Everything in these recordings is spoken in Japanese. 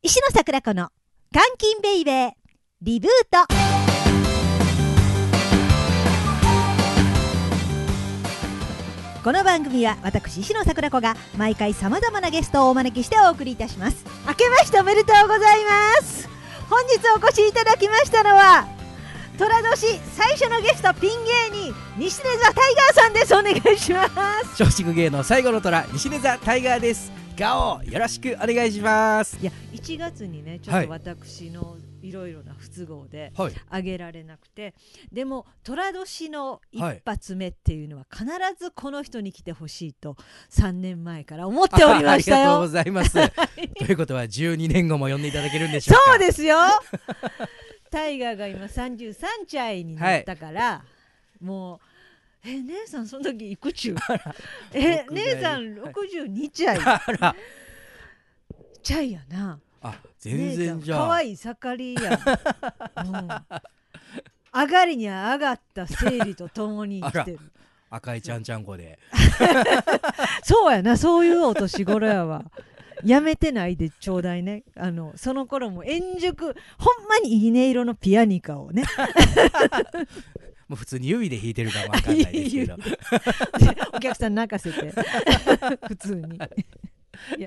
石野桜子の監禁ベイベーリブート。この番組は私石野桜子が毎回さまざまなゲストをお招きしてお送りいたします。明けましておめでとうございます。本日お越しいただきましたのは寅年最初のゲスト、ピン芸人西根座タイガーさんです。お願いします。 松竹芸能最後の虎、西根座タイガーです。ガオよろしくお願いします。 いや、1月にねちょっと私のいろいろな不都合であげられなくて、でも寅年の一発目っていうのは必ずこの人に来てほしいと3年前から思っておりましたよ。 ありがとうございますということは12年後も呼んでいただけるんでしょうか。 そうですよタイガーが今33歳になったから、もう姉さんその時いくちゅう姉さん62歳ちゃいやな。 あ、全然じゃあかわいい盛りや、上がりには上がった生理とともに生きてる赤いちゃんちゃんこでそうやな、そういうお年頃やわやめてないでちょうだいね。その頃も円熟、ほんまにいい音色のピアニカをねもう普通に指で弾いてるかもわかんないですけどお客さん泣かせて普通にいや、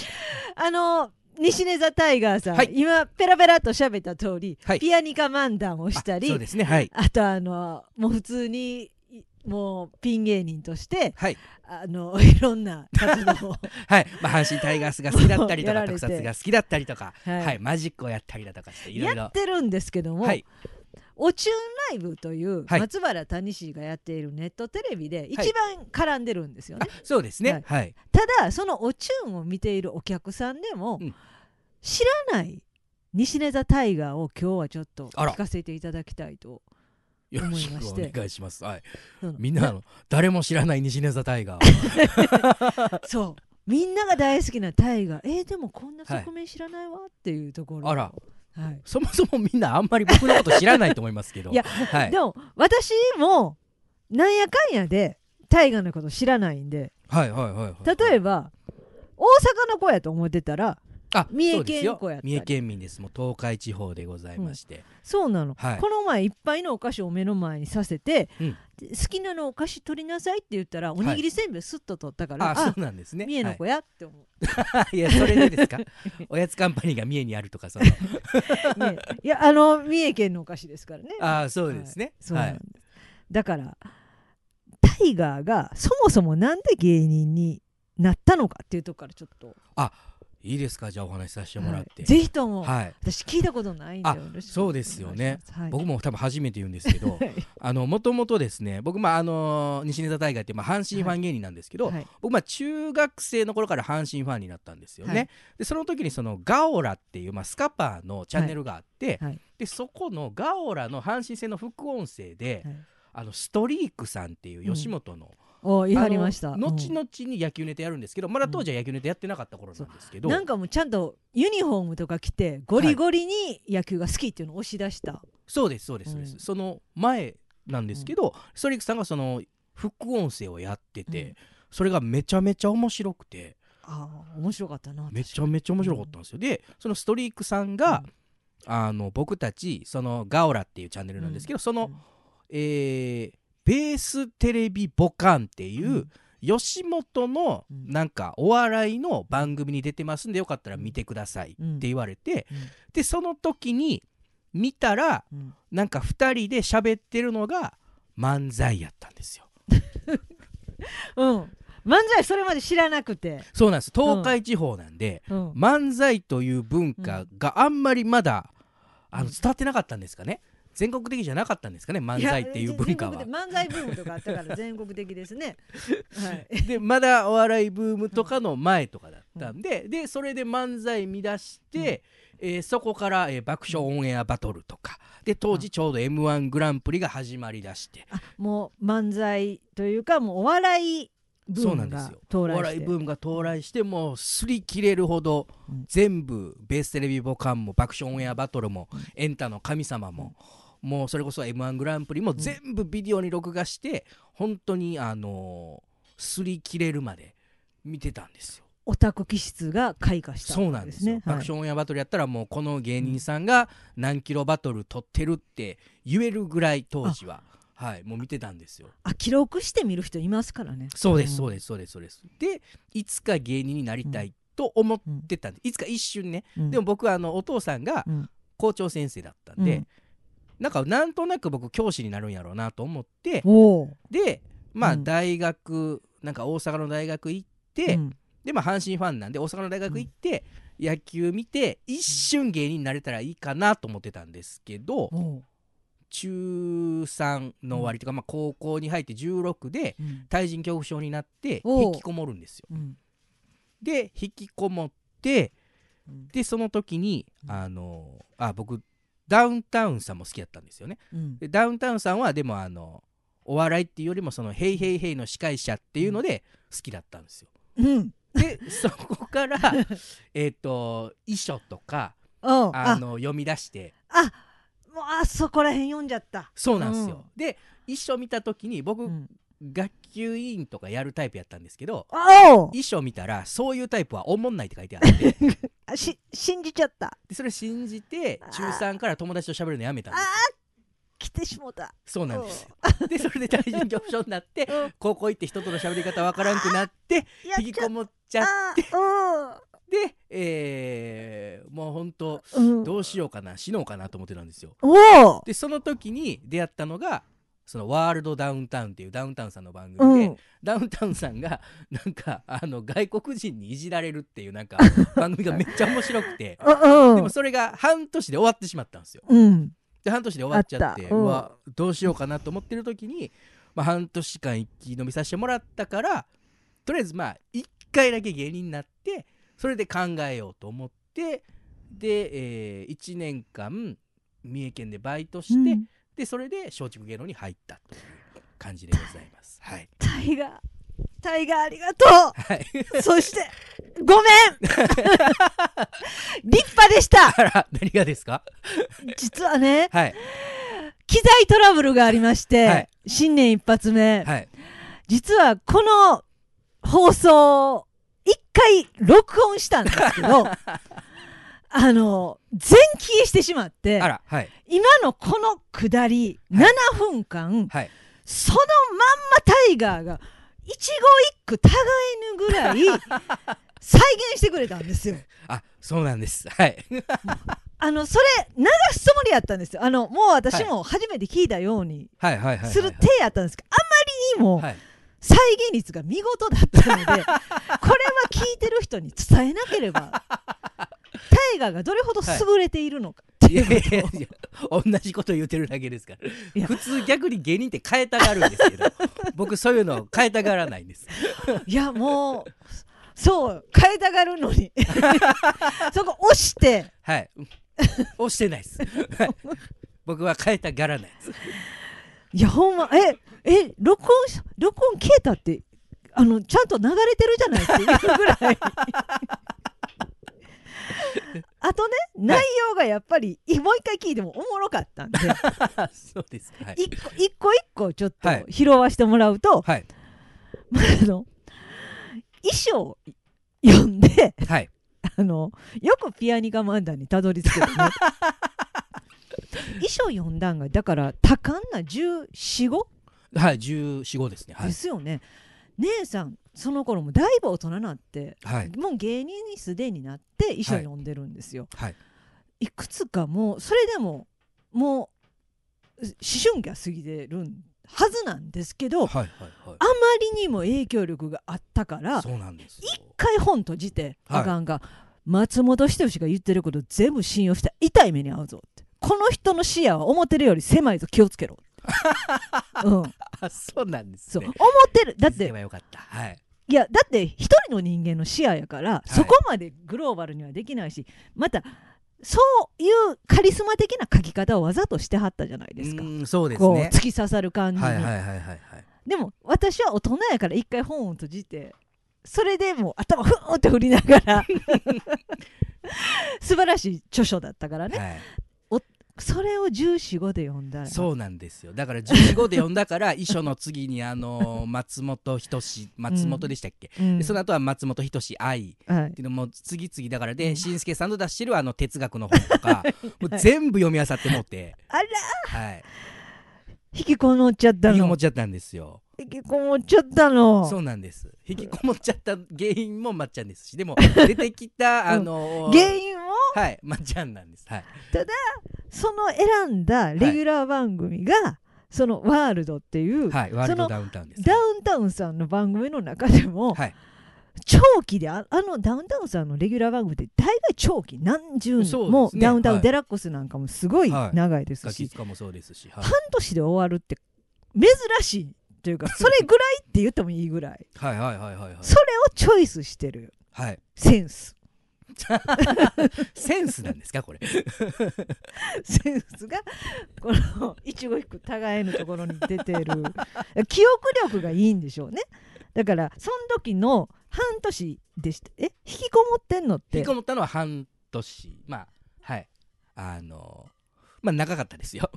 西根座タイガーさん、はい、今ペラペラと喋った通り、はい、ピアニカ漫談をしたり、 そうですね、はい、 あともう普通にもうピン芸人として、はい、いろんな活動をはい、阪神タイガースが好きだったりとか特撮が好きだったりとか、はいはい、マジックをやったりだとかしていろいろやってるんですけども、はい、おチューンライブという松原谷氏がやっているネットテレビで一番絡んでるんですよね、 はい、そうですね、はい、 ただそのおチューンを見ているお客さんでも、知らない西根座タイガーを今日はちょっと聞かせていただきたいと思いまして、よろしくお願いします、はい、みんな誰も知らない西根座タイガーそう、みんなが大好きなタイガー、でもこんな側面知らないわっていうところ、 あら、はい、そもそもみんなあんまり僕のこと知らないと思いますけどいや、はい、でも私もなんやかんやでタイガーのこと知らないんで、はいはいはいはい、例えば大阪の子やと思ってたら三重県子やったり、 三重県民です。もう東海地方でございまして、 そうなの、はい、この前いっぱいのお菓子を目の前にさせて、好きなのお菓子取りなさいって言ったらおにぎりせんべいスッと取ったから、 そうなんですね、 三重の子やって思う、 はい、いや、それでですかおやつカンパニーが三重にあるとかいや、三重県のお菓子ですからね。 そうですね、はい、 そうなんです、だからタイガーがそもそもなんで芸人になったのかっていうところからちょっといいですか、じゃあお話しさせてもらって、 ぜひとも、私聞いたことないんでよろしく。 そうですよね、僕も多分初めて言うんですけどもともとですね、僕西根座タイガーって阪神ファン芸人なんですけど、僕中学生の頃から阪神ファンになったんですよね、でその時にそのガオラっていうスカパーのチャンネルがあって、でそこのガオラの阪神戦の副音声で、ストリークさんっていう吉本の、 言われました。 後々に野球ネタやるんですけど、まだ当時は野球ネタやってなかった頃なんですけど、 なんかもうちゃんとユニフォームとか着てゴリゴリに野球が好きっていうのを押し出した、 そうですそうですそうです、その前なんですけど、ストリークさんがその副音声をやってて、それがめちゃめちゃ面白くて、 面白かったな、 めちゃめちゃ面白かったんですよ、でそのストリークさんが、僕たちそのガオラっていうチャンネルなんですけど、その、ベーステレビボカンっていう、吉本のなんかお笑いの番組に出てますんでよかったら見てくださいって言われて、でその時に見たら、なんか2人で喋ってるのが漫才やったんですよ漫才それまで知らなくて、 そうなんです、東海地方なんで、漫才という文化があんまりまだ伝わってなかったんですかね、全国的じゃなかったんですかね、漫才っていう文化は。 漫才ブームとかあったから全国的ですね、 でまだお笑いブームとかの前とかだったんで、でそれで漫才見出して、そこから、爆笑オンエアバトルとかで、当時ちょうど M1 グランプリが始まりだして、 もう漫才というかもうお笑いブームが到来して、 お笑いブームが到来して、もう擦り切れるほど、全部ベーステレビボカンも爆笑オンエアバトルも、エンタの神様も、もうそれこそ M1 グランプリも全部ビデオに録画して、本当に擦り切れるまで見てたんですよ。 オタク気質が開花したそうなんですよ、爆笑オンエアバトルやったらもうこの芸人さんが何キロバトル取ってるって言えるぐらい当時は、はい、もう見てたんですよ。 記録して見る人いますからね。 そうですそうですそうですそうです。でいつか芸人になりたいと思ってたんで、いつか一瞬ね、でも僕はお父さんが校長先生だったんで、なんとなく僕教師になるんやろうなと思って、でまあ大学、なんか大阪の大学行って、でまあ阪神ファンなんで大阪の大学行って、野球見て一瞬芸人になれたらいいかなと思ってたんですけど、中3の終わりとか、まあ、高校に入って16で対人恐怖症になって引きこもるんですよ。で引きこもって、でその時に僕ダウンタウンさんも好きだったんですよね。でダウンタウンさんはでもお笑いっていうよりもそのヘイヘイヘイの司会者っていうので好きだったんですよ。でそこから遺書とか読み出して、 もうそこら辺読んじゃった。 そうなんですよ。で遺書見た時に僕、学級委員とかやるタイプやったんですけど、遺書見たらそういうタイプはおもんないって書いてあって信じちゃった。 でそれ信じて中3から友達と喋るのやめたんです。 来てしもた。 そうなんですよ。でそれで対人恐怖症になって高校行って人との喋り方わからんくなって引きこもっちゃってで、もうほんとどうしようかな、死のうかなと思ってたんですよ。でその時に出会ったのがそのワールドダウンタウンっていうダウンタウンさんの番組で、ダウンタウンさんがなんか外国人にいじられるっていうなんか番組がめっちゃ面白くてでもそれが半年で終わってしまったんですよ。で半年で終わっちゃって、うわどうしようかなと思ってる時に、半年間一気飲みさせてもらったから、とりあえず1回だけ芸人になってそれで考えようと思って、で、1年間三重県でバイトして、でそれで松竹芸能に入ったという感じでございます。はい、 タイガーありがとう、そしてごめん立派でした。 あら、何がですか？ 実はね、機材トラブルがありまして、新年一発目、実はこの放送一回録音したんですけど全消えしてしまって、今のこのくだり、7分間、そのまんまタイガーが一語一句たがえぬぐらい再現してくれたんですよ。 そうなんです。それ流すつもりやったんですよ。もう私も初めて聞いたようにする手やったんですけど、あまりにも再現率が見事だったのでこれは聞いてる人に伝えなければタイガーがどれほど優れているのかっていう同じこと言ってるだけですから。普通逆に芸人って変えたがるんですけど僕そういうの変えたがらないんです。 いやもうそう変えたがるのにそこ押して押してないです。僕は変えたがらないです。 いやほんま録音消えたってちゃんと流れてるじゃないっていうぐらいあとね、内容がやっぱりもう一回聞いてもおもろかったんでそうですか、 一個一個ちょっと拾わせてもらうと、衣装を読んで、よくピアニカ漫談にたどり着けるね衣装読んだんがだから多感な1415？ 1415ですね。 ですよね。姉さんその頃もだいぶ大人になって、もう芸人にすでになって衣装読んでるんですよ。いくつかもうそれでももう思春期は過ぎてるはずなんですけど、あまりにも影響力があったから一回本閉じてあかんが、松本人志が言ってること全部信用したら痛い目に遭うぞって、この人の視野は思ってるより狭いぞ気をつけろそうなんですね。 思ってる。だってよかった、 いやだって一人の人間の視野やから、そこまでグローバルにはできないし、またそういうカリスマ的な書き方をわざとしてはったじゃないですか。 そうですね、 突き刺さる感じに。でも私は大人やから一回本を閉じて、それでもう頭ふーって振りながら素晴らしい著書だったからね、 それを1415で読んだらそうなんですよ。だから1415で読んだから遺書の次に松本人志松本でしたっけ、でその後は松本人志愛っていうのも次々だからで、新助さんの出してる哲学の本とかもう全部読み漁ってもうてあら、 はい、 引きこもっちゃったの。 引きこもっちゃったんですよ。 引きこもっちゃったの。 そうなんです。引きこもっちゃった原因もまっちゃんですし、でも出てきた原因もはいまっちゃんなんです、はい、 ただその選んだレギュラー番組が、はい、そのワールドっていう、 はい、ワールドダウンタウンです。 ダウンタウンさんの番組の中でも、はい、長期でダウンタウンさんのレギュラー番組って大概長期何十年も、ね、ダウンタウンデラックスなんかもすごい長いですし、 ガキもそうですし、 半年で終わるって珍しいというかそれぐらいって言ってもいいぐらいそれをチョイスしてる、はい、センスセンスなんですかこれセンスがこの一語引く互いのところに出てる記憶力がいいんでしょうね。だからその時の半年でした。引きこもってんのって引きこもったのは半年、まあはいまあ長かったですよ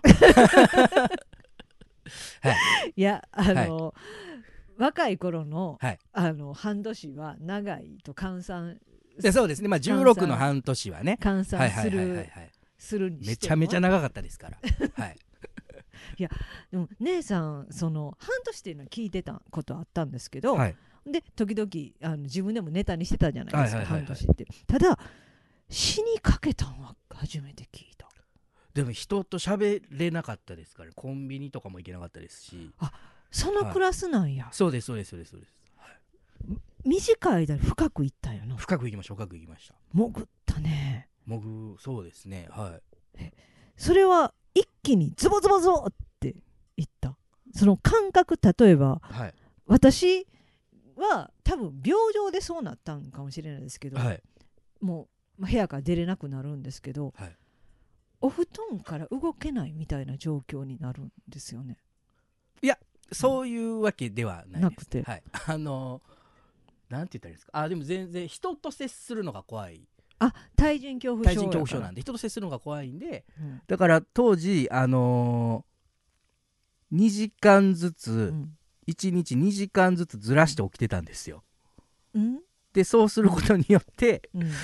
はい、いや若い頃の、半年は長いと換算そうですね、まあ16の半年はね換算するにしてもめちゃめちゃ長かったですからはいいやでも姉さんその半年っていうのは聞いてたことあったんですけど、はい、で時々自分でもネタにしてたじゃないですか、半年って。ただ死にかけたんは初めて聞いた。 でも人と喋れなかったですから、コンビニとかも行けなかったですし。 あ、そのクラスなんや、 はい、そうです、はい、 短い間に深く行ったよな。 深く行きました。潜ったね。 そうですね、はい。 それは一気にズボズボズボっていった。その感覚、例えば、はい、私は多分病状でそうなったんかもしれないですけど、はい、もう部屋から出れなくなるんですけど、はい、お布団から動けないみたいな状況になるんですよね。 いやそういうわけではないです。 なくて、 はい、なんて言ったらいいですか。でも全然人と接するのが怖い。 対人恐怖症なんで人と接するのが怖いんで、だから当時2時間ずつ、1日2時間ずつずらして起きてたんですよ。でそうすることによって、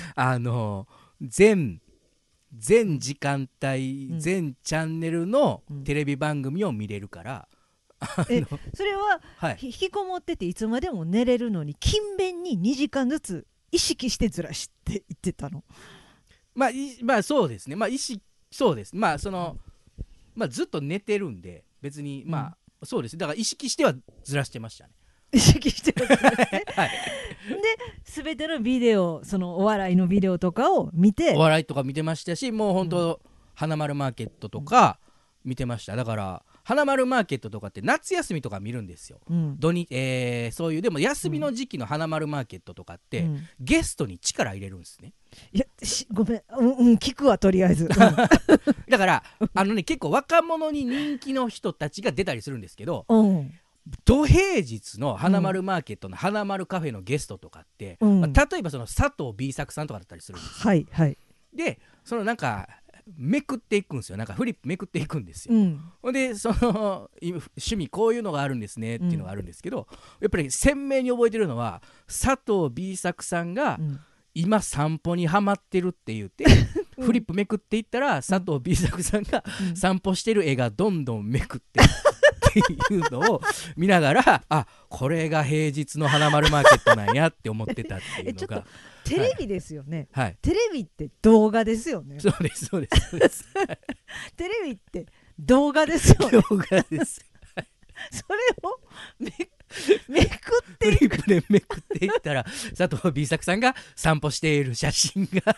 全時間帯、全チャンネルのテレビ番組を見れるから、 それは、はい、引きこもってていつまでも寝れるのに勤勉に2時間ずつ意識してずらして言ってたの。 まあそうですね、そうです、まあずっと寝てるんで別にそうです。だから意識してはずらしてましたね。 意識してはずらして、はい、で全てのビデオ、そのお笑いのビデオとかを見て、 お笑いとか見てましたし、もう本当、花丸マーケットとか見てました。だから花丸マーケットとかって夏休みとか見るんですよ、そういうでも休みの時期の花丸マーケットとかって、ゲストに力入れるんですね。 いやごめん、聞くわとりあえず、 だから結構若者に人気の人たちが出たりするんですけど、土平日の花丸マーケットの花丸カフェのゲストとかって、例えばその佐藤 B 作さんとかだったりするんですよ。 はいはい。 でそのなんかめくっていくんですよ。なんかフリップめくっていくんですよ。でその趣味こういうのがあるんですねっていうのがあるんですけど、やっぱり鮮明に覚えてるのは佐藤 B 作さんが、今散歩にハマってるって言って、フリップめくっていったら佐藤 B 作さんが散歩してる絵がどんどんめくってっていうのを見ながら、これが平日の花丸マーケットなんやって思ってたっていうのがテレビですよね、 はい、 テレビって動画ですよね。 そうですテレビって動画ですよね。 動画ですそれをめくってフリップでめくっていったら佐藤 B 作さんが散歩している写真が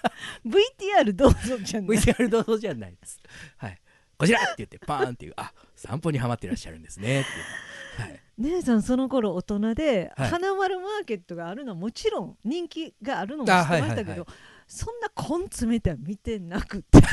VTR どうぞじゃない VTR どうぞじゃないです、はい、こちらって言ってパーンっていう、散歩にハマってらっしゃるんですねっていう、はい、 姉さんその頃大人で、花丸マーケットがあるのはもちろん人気があるのも知ってましたけど、そんな根詰めては見てなくて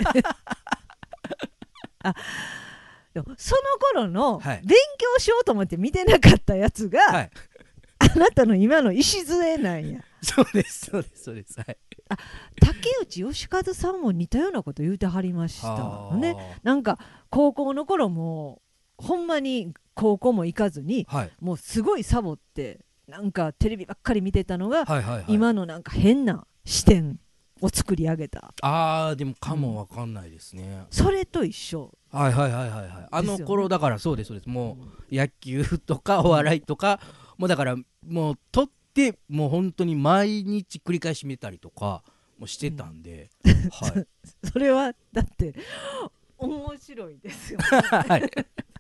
でもその頃の勉強しようと思って見てなかったやつが、あなたの今の礎なんや。 そうです、はい、 竹内義和さんも似たようなこと言うてはりましたね。なんか高校の頃もほんまに高校も行かずに、はい、もうすごいサボってなんかテレビばっかり見てたのが、はいはいはい、今のなんか変な視点を作り上げた。 でもかもわかんないですね、 それと一緒。 はいはいはいはいはい、あの頃だからそうですそうです。もう野球とかお笑いとか、もうだからもう撮ってもう本当に毎日繰り返し見たりとかもしてたんで、 はい、それはだって面白いですよね。はい、で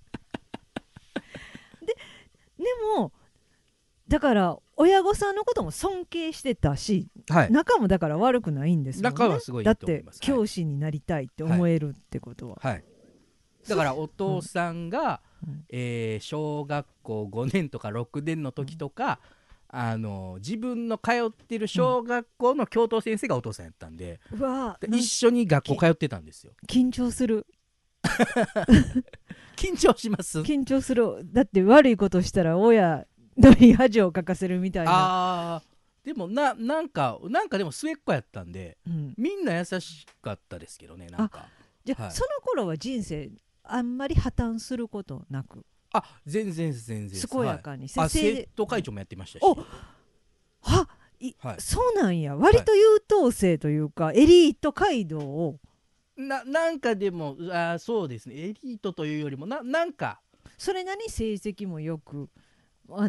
もだから親御さんのことも尊敬してたし、はい、仲もだから悪くないんですもんね。 仲はすごいいいと思います。 だって教師になりたいって思えるってことは、 はいはい、だからお父さんが、小学校5年とか6年の時とか、自分の通ってる小学校の教頭先生がお父さんやったんで、一緒に学校通ってたんですよ。 緊張する。 緊張します。 緊張する。だって悪いことしたら親のに恥をかかせるみたいな。 でもなんかでも末っ子やったんで、みんな優しかったですけどね。なんかじゃあ、はい、その頃は人生あんまり破綻することなく、 全然健やかに、 はい、生徒会長もやってましたし、 はい、そうなんや。割と優等生というか、エリート街道をなんかでもそうですね、エリートというよりもなんかそれなりに成績もよくはい、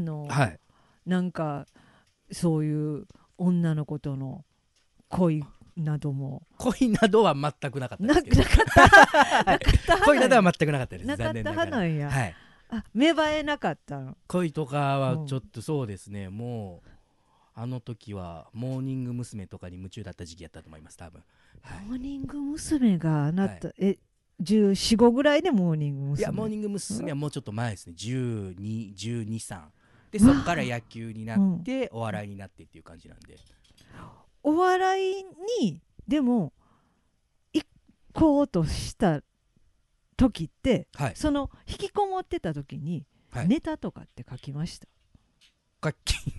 なんかそういう女の子との恋などは全くなかったですけど、恋などは全くなかったです。 なかった派なんや。 はい、 芽生えなかったの。 恋とかはちょっとそうですね、もうあの時はモーニング娘。とかに夢中だった時期やったと思います、多分。 はい、モーニング娘。があなた、14、15ぐらいでモーニング娘。 いや、モーニング娘。はもうちょっと前ですね。12、12、3で、そっから野球になって、お笑いになってっていう感じなんで、 お笑いにでも行こうとした時って、はい、その引きこもってた時に、はい、ネタとかって書きました？ 書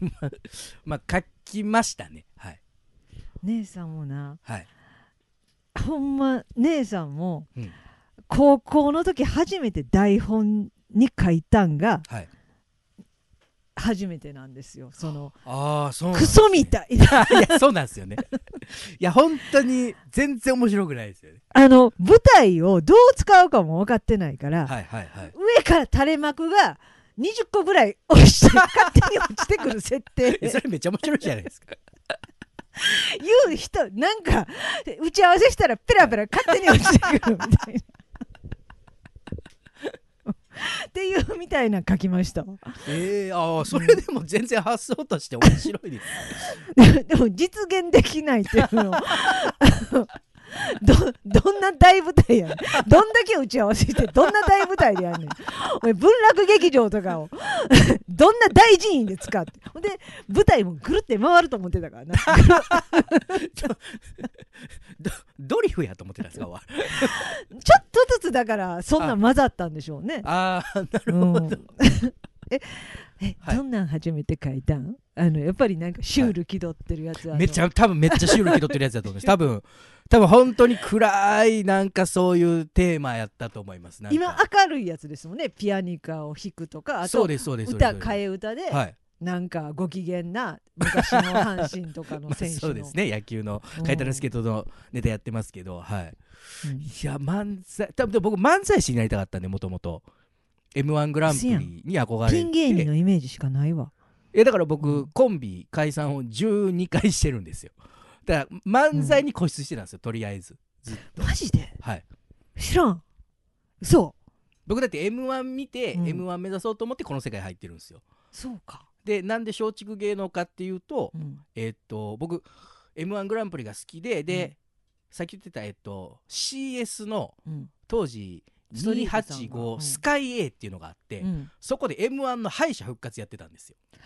きましたね。はい、 姉さんもな、 はい、 ほんま姉さんも、高校の時初めて台本に書いたんが、はい、初めてなんですよ。そうなんですね、クソみたいいや、そうなんですよね。いや、本当に全然面白くないですよね。 舞台をどう使うかも分かってないから、 はいはいはい、 上から垂れ幕が20個ぐらい落ちて勝手に落ちてくる設定それめっちゃ面白いじゃないですか。 言う人なんか打ち合わせしたらペラペラ勝手に落ちてくるみたいなっていうみたいな書きました。 それでも全然発想として面白いです、 でも実現できないっていうのどんな大舞台やねん。どんだけ打ち合わせしてどんな大舞台でやんねん。おい、文楽劇場とかをどんな大人員で使って、ほんで舞台もぐるって回ると思ってたからな。 ドリフやと思ってたんですか。ちょっとずつだからそんなん混ざったんでしょうね。 なるほど。 どんなん初めて書いたん？やっぱりなんかシュール気取ってるやつ、 多分めっちゃシュール気取ってるやつだと思います。多分本当に暗いなんかそういうテーマやったと思います。 今明るいやつですもんね。ピアニカを弾くとか、あと替え歌で、はい、なんかご機嫌な昔の阪神とかの選手のそうですね、野球のカイタラスケートのネタやってますけど、はい、いや漫才、多分僕漫才師になりたかったんで、もともと M1 グランプリに憧れて、 ピン芸人のイメージしかないわ。 だから僕、コンビ解散を12回してるんですよ。だから漫才に固執してたんですよ、とりあえずずっと。 マジで？ はい、 知らん。そう僕だって M1 見て、M1 目指そうと思ってこの世界入ってるんですよ。 そうか。 でなんで松竹芸能かっていうと、僕 M1 グランプリが好きで、さっき言ってた、CS の、当時285スカイ A っていうのがあって、そこで M1 の敗者復活やってたんですよ。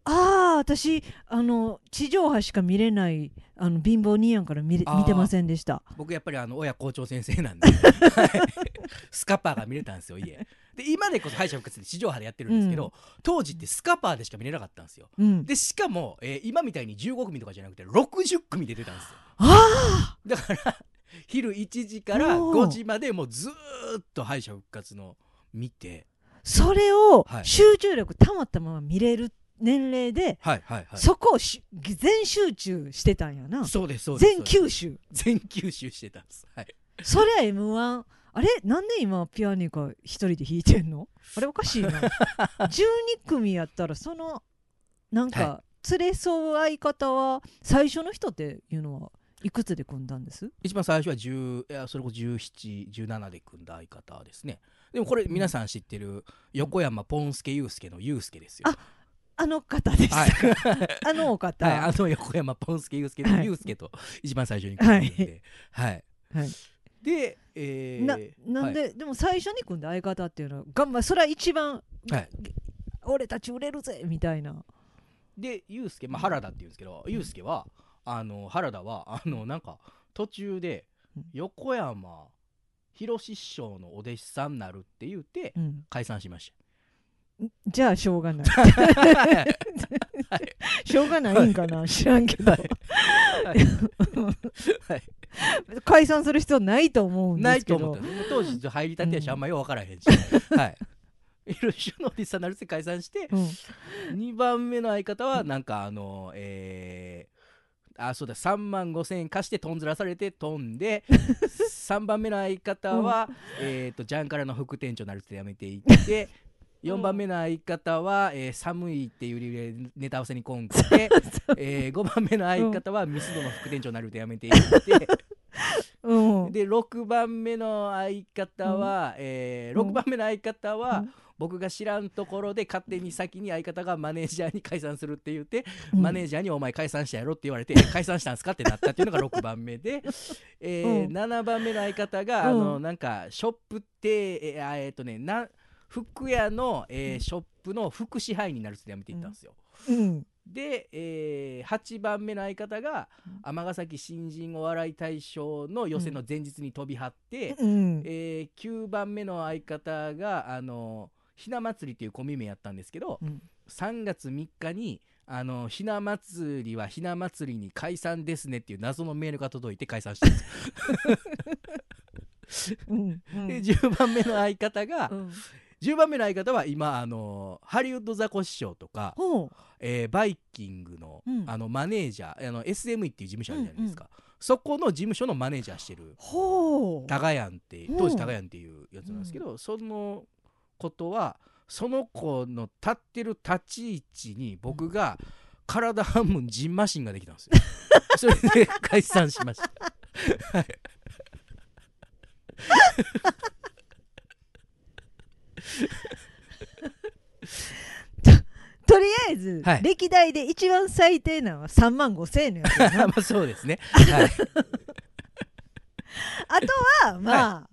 私地上波しか見れない貧乏人やんから見てませんでした。 僕やっぱり親校長先生なんでスカパーが見れたんですよ家で。今でこそ敗者復活で地上波でやってるんですけど、当時ってスカパーでしか見れなかったんですよ。でしかも、今みたいに15組とかじゃなくて60組で出たんですよ。だから昼1時から5時までもうずーっと敗者復活の見て、 それを集中力たまったまま見れる年齢で、そこを全集中してたんやな。 そうですそうです。 全九州してたんです。 そりゃ M1 あれなんで今ピアニカ一人で弾いてんの？あれおかしいな12組やったらそのなんか連れ添う相方は最初の人っていうのはいくつで組んだんです？ 一番最初はそれこそ17、17で組んだ相方ですね。でもこれ皆さん知ってる横山ポンスケユースケのユースケですよ。 あの方です。あのお方。 横山ポンスケユースケのユースケと一番最初に組んでるんで。で、 なんで、でも最初に組んだ相方っていうのはそれは一番、俺たち売れるぜみたいな。 でユースケ、原田っていうんですけど、ユースケは原田はなんか途中で横山博師匠のお弟子さんになるって言って解散しました。 じゃあしょうがないしょうがないんかな、知らんけど解散する必要ないと思うんですけど。ないと思った。 当時入りたてやしあんまよう分からへんしいろいろのお弟子さんになるって解散して、2番目の相方はなんかそうだ、3万5,000円貸してとんずらされて飛んで3番目の相方は、ジャンカラの副店長になるってやめていって4番目の相方は、寒いっていう理由でネタ合わせに来んくて5番目の相方はミスドの副店長になるってやめていってで6番目の相方は、6番目の相方は、僕が知らんところで勝手に先に相方がマネージャーに解散するって言って、マネージャーにお前解散したやろって言われて解散したんすかってなったっていうのが6番目で、7番目の相方がなんかショップって服屋の、ショップの副支配になるってやめていったんですよ。で、8番目の相方が尼崎新人お笑い大賞の予選の前日に飛び張って、9番目の相方がひな祭りっていうコンビ名やったんですけど、3月3日にひな祭りはひな祭りに解散ですねっていう謎のメールが届いて解散したんですよで10番目の相方が、10番目の相方は今ハリウッドザコシショウとか、バイキングの、マネージャーSME っていう事務所あるじゃないですか、そこの事務所のマネージャーしてるタガヤンって当時タガヤンっていうやつなんですけど、そのことはその子の立ってる立ち位置に僕が体半分ジンマシンができたんですよそれで解散しましたとりあえず、歴代で一番最低なのは3万5,000円のやつやなそうですね、 あとは勝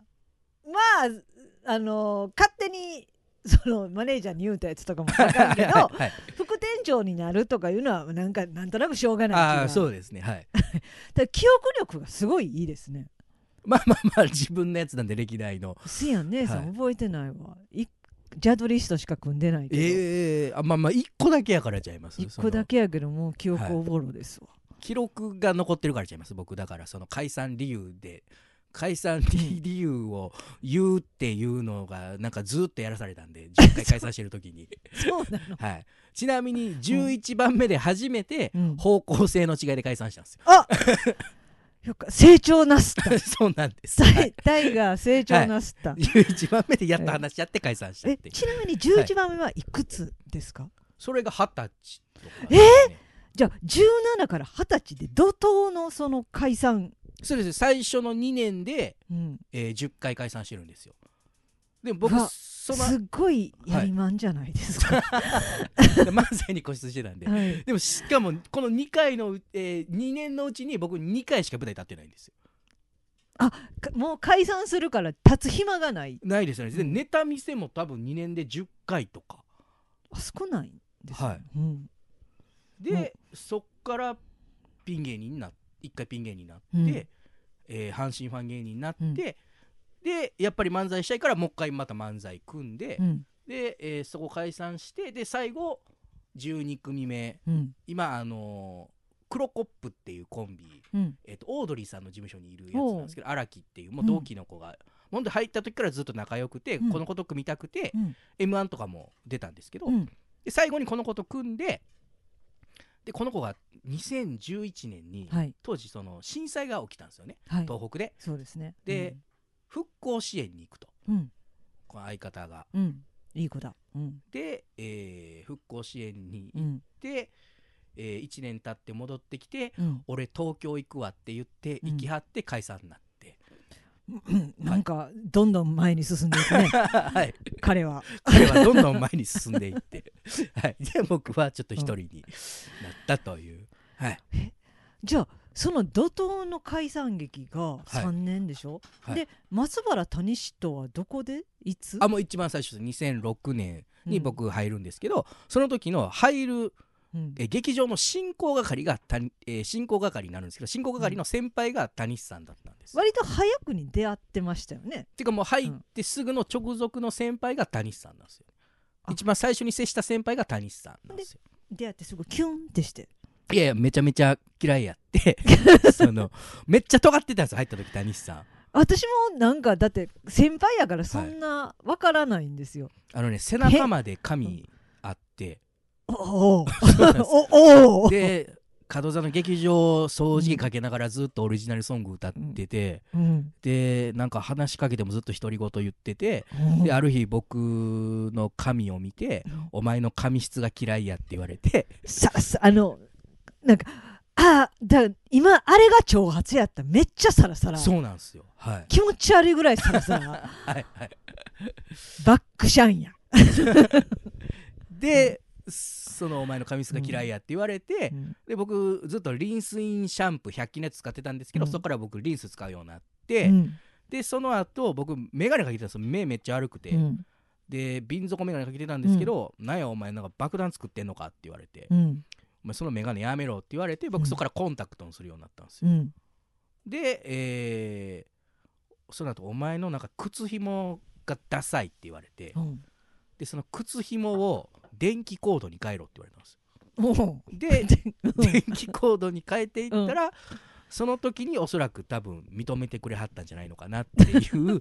手にそのマネージャーに言うたやつとかも分かるけど副店長になるとかいうのはなんとなくしょうがない。 そうですね、 だ記憶力がすごいいいですね。 自分のやつなんで歴代のせやん姉さん、覚えてないわ。ジャドリストしか組んでないけど、 1個だけやからちゃいます。 1個だけやけどもう記憶おぼろですわ、 記録が残ってるからちゃいます。僕だからその解散理由を言うっていうのがなんかずっとやらされたんで10回解散してる時にそうなの、 ちなみに11番目で初めて方向性の違いで解散したんですよ、 成長なすったそうなんです、 タイが成長なすった、 11番目でやっと話し合って解散したって。 ちなみに11番目はいくつですか？ それが20歳とか、 じゃあ17から20歳で怒涛のその解散。 そうです。最初の2年で、10回解散してるんですよ。でも僕すっごいやりまんじゃないですか、 漫才に固執してたんで、でもしかもこの2回の、2年のうちに僕2回しか舞台立ってないんですよ。 もう解散するから立つ暇がないですよね、ネタ見せも多分2年で10回とか少ないんですよ、 で、そっからピン芸人になって一回ピン芸人になって、阪神ファン芸人になって、でやっぱり漫才したいからもう一回また漫才組んで、で、そこ解散して、で最後12組目、今クロコップっていうコンビ、オードリーさんの事務所にいるやつなんですけど、荒木っていうもう同期の子が、ほんで入った時からずっと仲良くて、この子と組みたくて、M1 とかも出たんですけど、で最後にこの子と組んで、でこの子が2011年に、当時その震災が起きたんですよね、東北で。 そうですね。 で、復興支援に行くと、この相方が、 いい子だ。 で、復興支援に行って、1年経って戻ってきて、俺東京行くわって言って行きはって解散になって、 なんかどんどん前に進んでいくね、彼はどんどん前に進んでいって、で僕はちょっと一人になったという、 じゃあその怒涛の解散劇が3年でしょ、で松原谷氏とはどこでいつ？ もう一番最初2006年に僕入るんですけど、その時の入る劇場の進行係が進行係になるんですけど、進行係の先輩が谷さんだったんです。 割と早くに出会ってましたよね。 てかもう入ってすぐの直属の先輩が谷さんなんですよ。一番最初に接した先輩が谷さんなんですよ。 出会ってすぐキュンってして、 いやいやめちゃめちゃ嫌いやってめっちゃ尖ってたんですよ、入った時谷さん。 私もなんかだって先輩やからそんなわからないんですよ。 背中まで髪あって、で門座の劇場掃除機かけながらずっとオリジナルソング歌ってて、でなんか話しかけてもずっと独り言言ってて、である日僕の髪を見て、お前の髪質が嫌いやって言われて、 なんか今あれが長髪やった、めっちゃサラサラ。 そうなんですよ、 気持ち悪いぐらいサラサラバックシャンやでそのお前の髪質が嫌いやって言われて、で僕ずっとリンスインシャンプー100均のやつ使ってたんですけど、そこから僕リンス使うようになって、でその後僕メガネかけてたんですよ。目めっちゃ悪くて、で瓶底メガネかけてたんですけど、なんやお前なんか爆弾作ってんのかって言われて、お前そのメガネやめろって言われて、僕そこからコンタクトにするようになったんですよ。で、その後お前のなんか靴紐がダサいって言われて、でその靴紐を電気コードに変えろって言われたんですよ。で電気コードに変えていったら、その時におそらく多分認めてくれはったんじゃないのかなっていう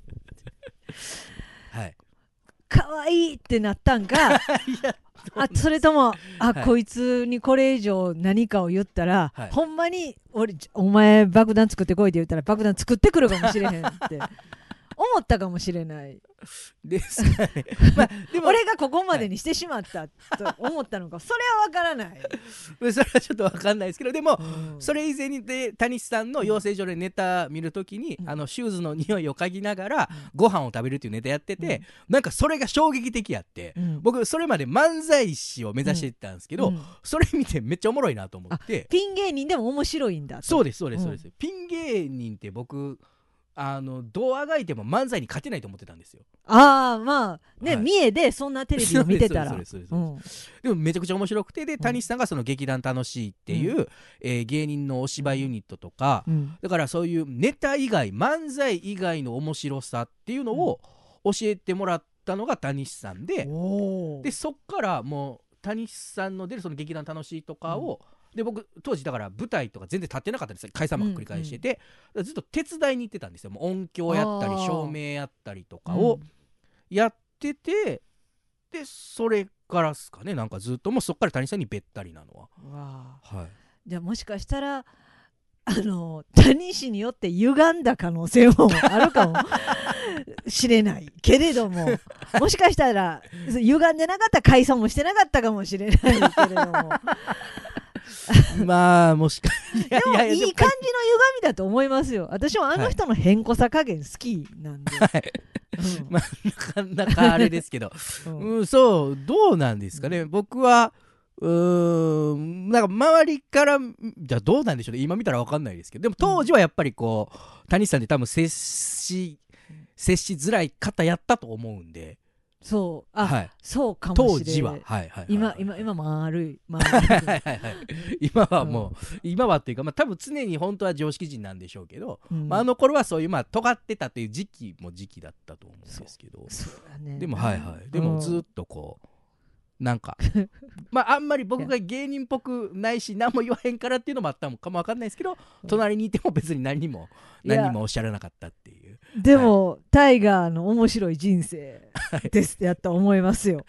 かわいいってなったんかそれともこいつにこれ以上何かを言ったら、ほんまにお前爆弾作ってこいって言ったら爆弾作ってくるかもしれへんって思ったかもしれないですかね。 でも俺がここまでにしてしまったと思ったのか、それは分からないそれはちょっと分かんないですけど、でも、それ以前に谷さんの養成所でネタ見るときに、シューズの匂いを嗅ぎながらご飯を食べるっていうネタやってて、なんかそれが衝撃的やって、僕それまで漫才師を目指してたんですけど、それ見てめっちゃおもろいなと思って。 ピン芸人でも面白いんだと。 そうですそうですそうです、ピン芸人って僕どうあがいても漫才に勝てないと思ってたんですよ。 まあね、三重でそんなテレビを見てたらでもめちゃくちゃ面白くて、で谷さんがその劇団楽しいっていう、芸人のお芝居ユニットとか、だからそういうネタ以外漫才以外の面白さっていうのを教えてもらったのが谷さんで、でそっからもう谷さんの出るその劇団楽しいとかを、で僕当時だから舞台とか全然立ってなかったんですよ。解散ばっかり繰り返してて、ずっと手伝いに行ってたんですよ。もう音響やったり照明やったりとかをやってて、でそれからですかね、なんかずっともうそっから谷さんにべったりなのは。 じゃあもしかしたら谷氏によって歪んだ可能性もあるかもしれないけれども、もしかしたら歪んでなかったら解散もしてなかったかもしれないけれどもまあもしかでもいい感じの歪みだと思いますよ。私もあの人の変こさ加減好きなんで、 まあなかなかあれですけどそうどうなんですかね。僕はなんか周りからじゃどうなんでしょうね。今見たら分かんないですけど、でも当時はやっぱりこう谷さんって多分接しづらい方やったと思うんで。 そう、 はい、 そうかもしれない。 当時は、はいはいはい、 今丸い今はもう、今はっていうか、多分常に本当は常識人なんでしょうけど、あの頃はそういう尖ってたっていう時期だったと思うんですけど、でもでもずっとこうなんかあんまり僕が芸人っぽくないし何も言わへんからっていうのもあったのかもわかんないですけど、隣にいても別に何もおっしゃらなかったっていう。 でも、タイガーの面白い人生ですってやったと思いますよ。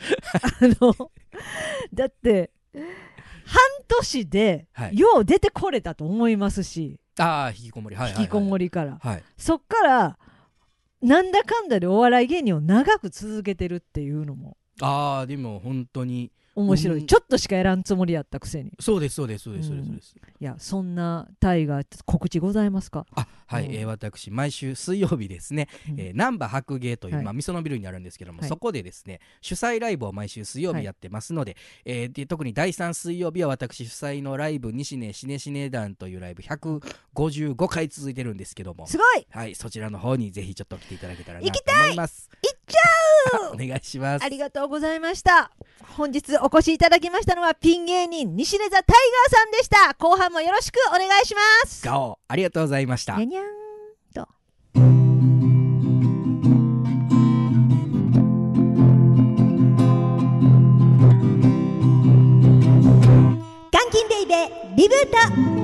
だって半年でよう出てこれたと思いますし、 引きこもりから、そっからなんだかんだでお笑い芸人を長く続けてるっていうのもでも本当に面白い、ちょっとしかやらんつもりやったくせに。 そうです。いや、そんなタイガー告知ございますか？ はい、私毎週水曜日ですね、難波白芸という、味噌のビルにあるんですけども、そこでですね主催ライブを毎週水曜日やってますので、特に第3水曜日は私主催のライブ西根シネシネ団というライブ155回続いてるんですけども、 すごい、 はい、そちらの方にぜひちょっと来ていただけたらなと行きたい、 思います。 行っちゃうお願いします。 ありがとうございました。本日お越しいただきましたのはピン芸人西根座タイガーさんでした。後半もよろしくお願いします。 ガオありがとうございました。 にゃにゃんと監禁ベイベーリブート。